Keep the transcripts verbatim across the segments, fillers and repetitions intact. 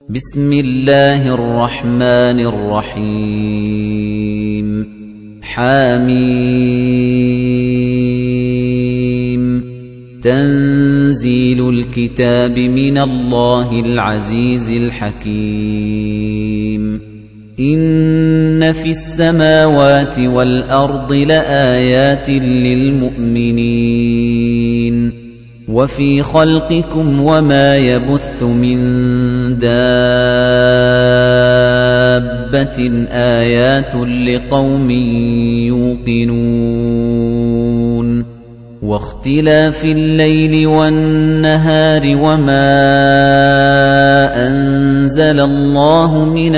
بسم الله الرحمن الرحيم حميم تنزيل الكتاب من الله العزيز الحكيم إن في السماوات والأرض لآيات للمؤمنين وفي خلقكم وما يبث من دابة آيات لقوم يوقنون واختلاف الليل والنهار وما أنزل الله من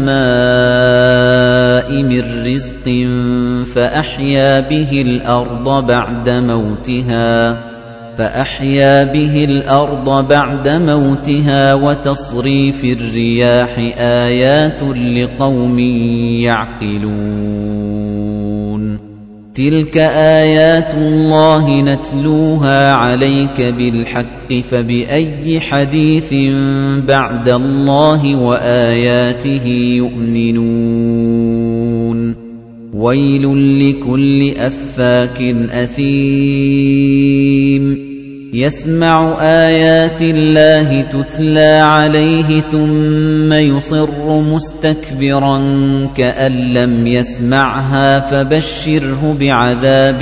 السماء من رزق فأحيا به الأرض بعد موتها فأحيا به الأرض بعد موتها وتصريف الرياح آيات لقوم يعقلون تلك آيات الله نتلوها عليك بالحق فبأي حديث بعد الله وآياته يؤمنون ويل لكل أفاك أثيم يسمع آيات الله تتلى عليه ثم يصر مستكبرا كأن لم يسمعها فبشره بعذاب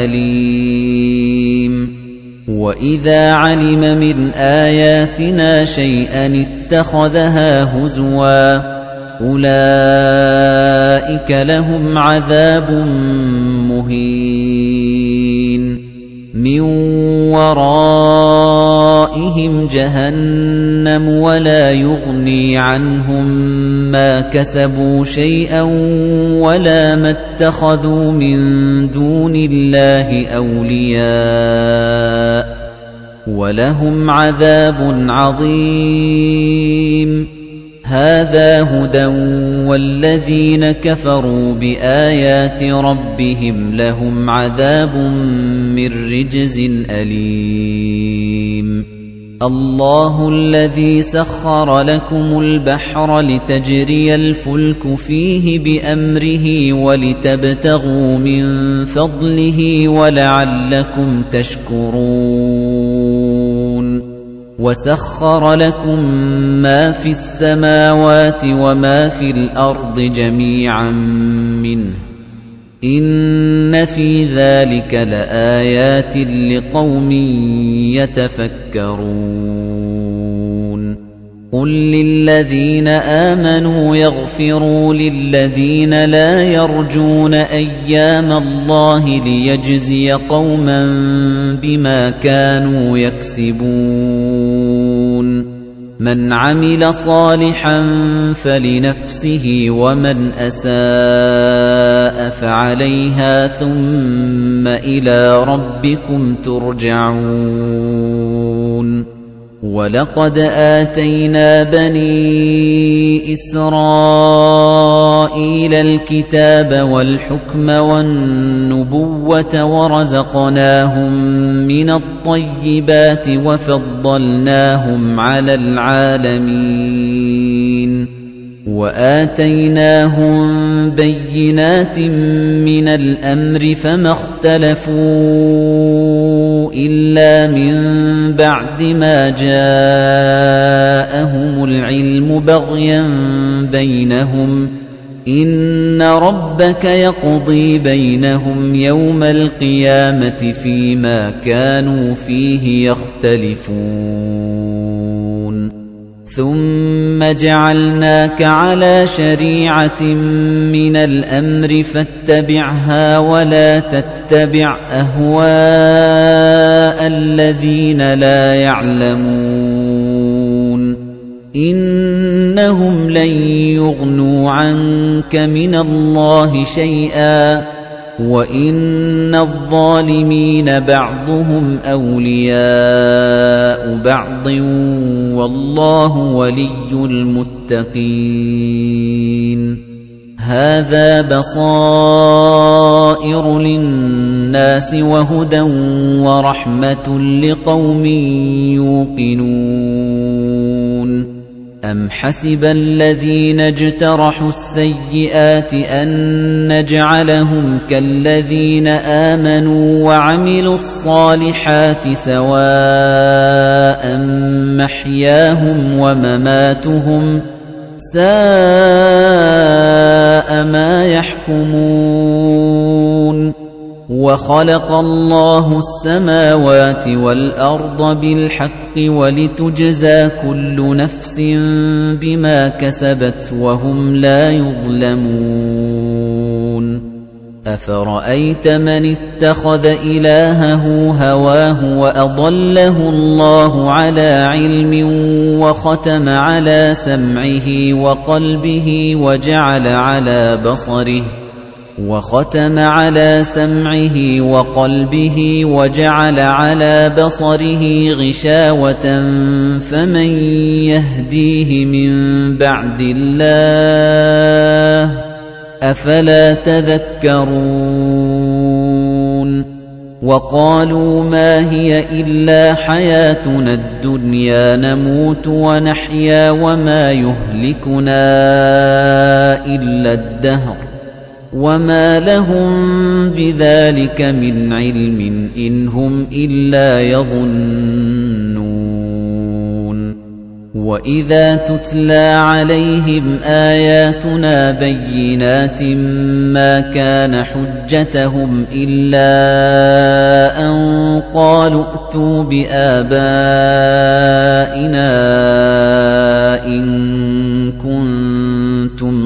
أليم وإذا علم من آياتنا شيئا اتخذها هزوا أولئك لهم عذاب مهين من ورائهم جهنم ولا يغني عنهم ما كسبوا شيئا ولا ما اتخذوا من دون الله أولياء ولهم عذاب عظيم هذا هدى والذين كفروا بآيات ربهم لهم عذاب من رجز أليم الله الذي سخر لكم البحر لتجري الفلك فيه بأمره ولتبتغوا من فضله ولعلكم تشكرون وَسَخَّرَ لَكُم مَّا فِي السَّمَاوَاتِ وَمَا فِي الْأَرْضِ جَميعًا مِّنْهُ إِنَّ فِي ذَلِكَ لَآيَاتٍ لِقَوْمٍ يَتَفَكَّرُونَ قُل لِّلَّذِينَ آمَنُوا يَغْفِرُوا لِلَّذِينَ لَا يَرْجُونَ أَيَّامَ اللَّهِ لِيَجْزِيَ قَوْمًا بِمَا كَانُوا يَكْسِبُونَ مَنْ عَمِلَ صَالِحًا فَلِنَفْسِهِ وَمَنْ أَسَاءَ فَعَلَيْهَا ثُمَّ إِلَى رَبِّكُمْ تُرْجَعُونَ وَلَقَدْ آتَيْنَا بَنِي إِسْرَائِيلَ الْكِتَابَ وَالْحُكْمَ وَالنُّبُوَّةَ وَرَزَقْنَاهُم مِّنَ الطَّيِّبَاتِ وَفَضَّلْنَاهُمْ عَلَى الْعَالَمِينَ وَآتَيْنَاهُم بَيِّنَاتٍ مِّنَ الْأَمْرِ فَمَا اخْتَلَفُوا إِلَّا مِن بَعْدِ مَا جَاءَهُمُ الْعِلْمُ بَغْيًا بَيْنَهُمْ إِنَّ رَبَّكَ يَقْضِي بَيْنَهُمْ يَوْمَ الْقِيَامَةِ فِيمَا كَانُوا فِيهِ يَخْتَلِفُونَ ثُمَّ جَعَلْنَاكَ عَلَى شَرِيعَةٍ مِّنَ الْأَمْرِ فَاتَّبِعْهَا وَلَا تَتَّبِعْ أَهْوَاءَ الَّذِينَ لَا يَعْلَمُونَ إِنَّهُمْ لَن يُغْنُوا عَنكَ مِنَ اللَّهِ شَيْئًا وَإِنَّ الظَّالِمِينَ بَعْضُهُمْ أَوْلِيَاءُ بَعْضٍ وَاللَّهُ وَلِيُّ الْمُتَّقِينَ هَذَا بَصَائِرُ لِلنَّاسِ وَهُدًى وَرَحْمَةٌ لِقَوْمٍ يُوقِنُونَ أَمْ حَسِبَ الَّذِينَ اجْتَرَحُوا السَّيِّئَاتِ أَن نَّجْعَلَهُمْ كَالَّذِينَ آمَنُوا وَعَمِلُوا الصَّالِحَاتِ سَوَاءً مَّحْيَاهُمْ وَمَمَاتُهُمْ ۚ سَاءَ مَا يَحْكُمُونَ وَخَلَقَ اللَّهُ السَّمَاوَاتِ وَالْأَرْضَ بِالْحَقِّ وَلِتُجْزَىٰ كُلُّ نَفْسٍ بِمَا كَسَبَتْ وَهُمْ لَا يُظْلَمُونَ أَفَرَأَيْتَ مَنِ اتَّخَذَ إِلَٰهَهُ هَوَاهُ وَأَضَلَّهُ اللَّهُ عَلَىٰ عِلْمٍ وَخَتَمَ عَلَىٰ سَمْعِهِ وَقَلْبِهِ وَجَعَلَ عَلَىٰ بَصَرِهِ وَخَتَمَ عَلَى سَمْعِهِ وَقَلْبِهِ وَجَعَلَ عَلَى بَصَرِهِ غِشَاوَةً فَمَن يَهْدِيهِ مِن بَعْدِ اللَّهِ ۚ أَفَلَا تَذَكَّرُونَ وَقَالُوا مَا هِيَ إِلَّا حَيَاتُنَا الدُّنْيَا نَمُوتُ وَنَحْيَا وَمَا يُهْلِكُنَا إِلَّا الدَّهْرُ وَمَا لَهُم بِذَلِكَ مِنْ عِلْمٍ إِنْ هُمْ إِلَّا يَظُنُّونَ وَإِذَا تُتْلَى عَلَيْهِمْ آيَاتُنَا بَيِّنَاتٍ مَا كَانَ حُجَّتَهُمْ إِلَّا أَن قَالُوا ائْتُوا بِآبَائِنَا إِن كُنتُمْ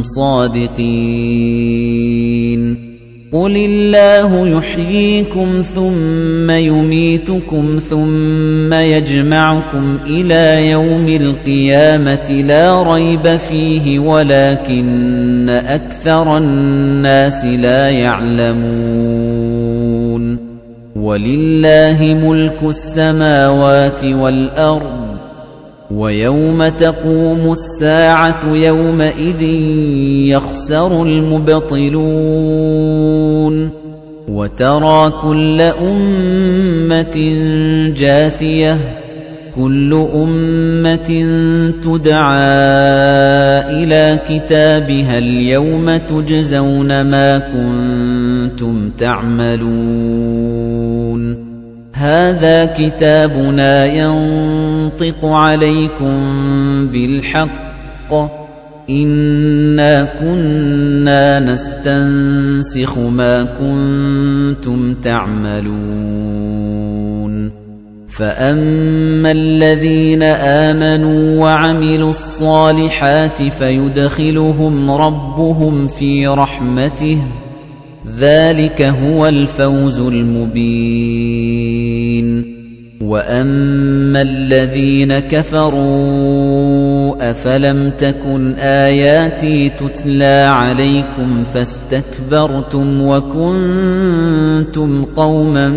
صَادِقِينَ قُلِ اللَّهُ يُحْيِيكُمْ ثُمَّ يُمِيتُكُمْ ثُمَّ يَجْمَعُكُمْ إِلَى يَوْمِ الْقِيَامَةِ لَا رَيْبَ فِيهِ وَلَكِنَّ أَكْثَرَ النَّاسِ لَا يَعْلَمُونَ وَلِلَّهِ مُلْكُ السَّمَاوَاتِ وَالْأَرْضِ وَيَوْمَ تَقُومُ السَّاعَةُ يَوْمَئِذٍ يَخْسَرُ الْمُبْطِلُونَ وَتَرَى كُلَّ أُمَّةٍ جَاثِيَةً كُلُّ أُمَّةٍ تُدْعَىٰ إِلَىٰ كِتَابِهَا الْيَوْمَ تُجْزَوْنَ مَا كُنتُمْ تَعْمَلُونَ هَذَا كِتَابُنَا يَنطِقُ عَلَيْكُم بِالْحَقِّ إِنَّا كُنَّا نَسْتَنسِخُ مَا كُنتُمْ تَعْمَلُونَ فَأَمَّا الَّذِينَ آمَنُوا وَعَمِلُوا الصَّالِحَاتِ فَيُدْخِلُهُمْ رَبُّهُمْ فِي رَحْمَتِهِ ذَلِكَ هُوَ الْفَوْزُ الْمُبِينُ وَأَمَّا الَّذِينَ كَفَرُوا أَفَلَمْ تَكُنْ آيَاتِي تُتْلَى عَلَيْكُمْ فَاسْتَكْبَرْتُمْ وَكُنْتُمْ قَوْمًا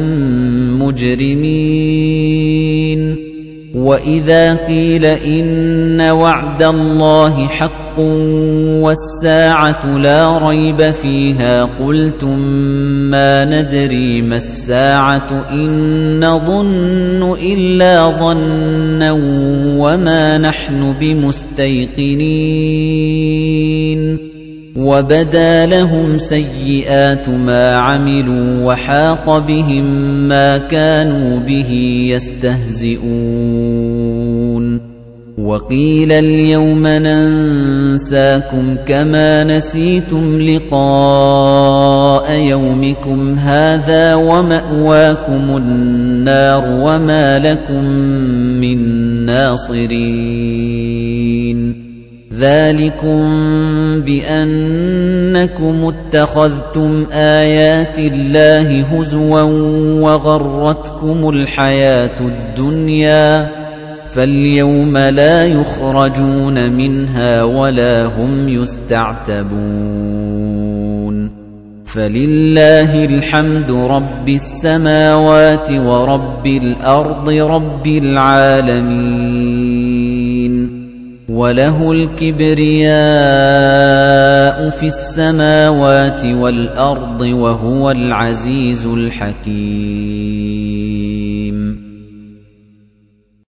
مُجْرِمِينَ وَإِذَا قِيلَ إِنَّ وَعْدَ اللَّهِ حَقٌّ وَالسَّاعَةُ لَا رَيْبَ فِيهَا قُلْتُم مَّا نَدْرِي مَا السَّاعَةُ إِن نَّظُنُّ إِلَّا ظَنًّا وَمَا نَحْنُ بِمُسْتَيْقِنِينَ وَبَدَا لَهُمْ سَيِّئَاتُ مَا عَمِلُوا وَحَاقَ بِهِم مَّا كَانُوا بِهِ يَسْتَهْزِئُونَ وَقِيلَ الْيَوْمَ نَنسَاكُمْ كَمَا نَسِيتُمْ لِقَاءَ يَوْمِكُمْ هَٰذَا وَمَأْوَاكُمُ النَّارُ وَمَا لَكُم مِّن نَّاصِرِينَ ذَلِكُمْ بِأَنَّكُمُ اتَّخَذْتُمْ آيَاتِ اللَّهِ هُزُوًا وَغَرَّتْكُمُ الْحَيَاةُ الدُّنْيَا فَالْيَوْمَ لَا يُخْرَجُونَ مِنْهَا وَلَا هُمْ يُسْتَعْتَبُونَ فَلِلَّهِ الْحَمْدُ رَبِّ السَّمَاوَاتِ وَرَبِّ الْأَرْضِ رَبِّ الْعَالَمِينَ وَلَهُ الْكِبْرِيَاءُ فِي السَّمَاوَاتِ وَالْأَرْضِ وَهُوَ الْعَزِيزُ الْحَكِيمُ